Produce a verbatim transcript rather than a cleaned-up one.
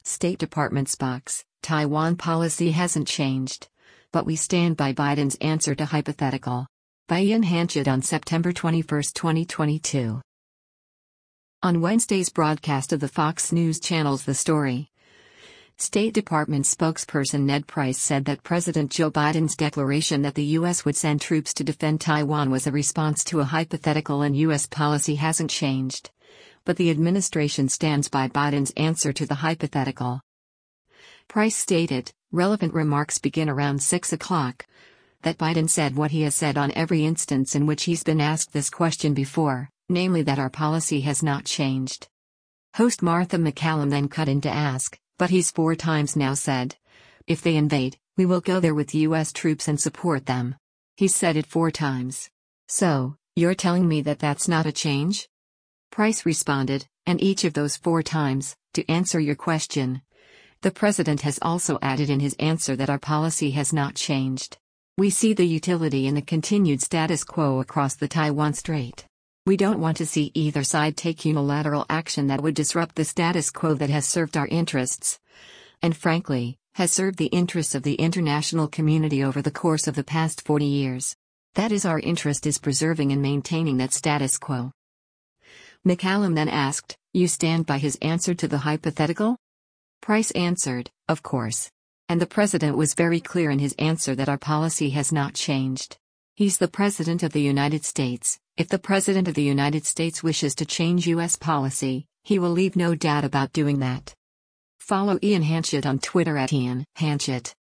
State Department's box, Taiwan policy hasn't changed. But we stand by Biden's answer to hypothetical. By Ian Hanchett on September twenty-first, twenty twenty-two. On Wednesday's broadcast of the Fox News Channel's The Story, State Department spokesperson Ned Price said that President Joe Biden's declaration that the U S would send troops to defend Taiwan was a response to a hypothetical and U S policy hasn't changed. But the administration stands by Biden's answer to the hypothetical. Price stated, relevant remarks begin around six o'clock, that Biden said what he has said on every instance in which he's been asked this question before, namely that our policy has not changed. Host Martha MacCallum then cut in to ask, but he's four times now said, if they invade, we will go there with U S troops and support them. He said it four times. So, you're telling me that that's not a change? Price responded, and each of those four times, to answer your question. The president has also added in his answer that our policy has not changed. We see the utility in the continued status quo across the Taiwan Strait. We don't want to see either side take unilateral action that would disrupt the status quo that has served our interests, and frankly, has served the interests of the international community over the course of the past forty years. That is, our interest is preserving and maintaining that status quo. MacCallum then asked, you stand by his answer to the hypothetical? Price answered, of course. And the president was very clear in his answer that our policy has not changed. He's the President of the United States. If the President of the United States wishes to change U S policy, he will leave no doubt about doing that. Follow Ian Hanchett on Twitter at Ian Hanchett.